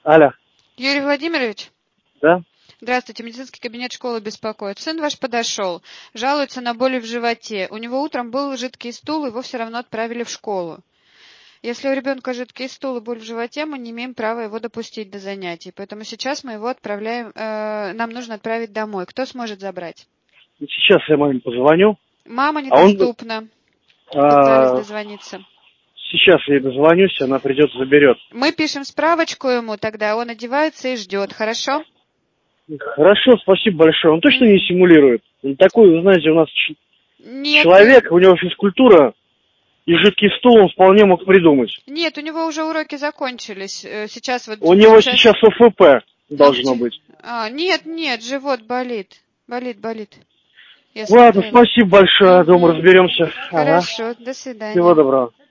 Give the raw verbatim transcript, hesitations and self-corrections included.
Алло. Юрий Владимирович? Да? Здравствуйте, медицинский кабинет школы беспокоит. Сын ваш подошел, жалуется на боли в животе. У него утром был жидкий стул, его все равно отправили в школу. Если у ребенка жидкий стул и боль в животе, мы не имеем права его допустить до занятий. Поэтому сейчас мы его отправляем, э, нам нужно отправить домой. Кто сможет забрать? Сейчас я маме позвоню. Мама А он, недоступна. Пытались а, дозвониться. сейчас я ей дозвонюсь, она придет, заберет. Мы пишем справочку ему тогда, он одевается и ждет, хорошо? Хорошо, спасибо большое. Он точно не симулирует? Он такой, вы знаете, у нас ч- Нет. человек, у него физкультура, и жидкий стул он вполне мог придумать. Нет, у него уже уроки закончились. Э, Сейчас вот... У него час- сейчас ОФП Ну, должно вч- быть. А, нет, нет, живот болит. Болит, болит. Я Ладно, смотрела. спасибо большое, дома Мгм. разберемся. Ага. Хорошо, до Всего свидания. доброго.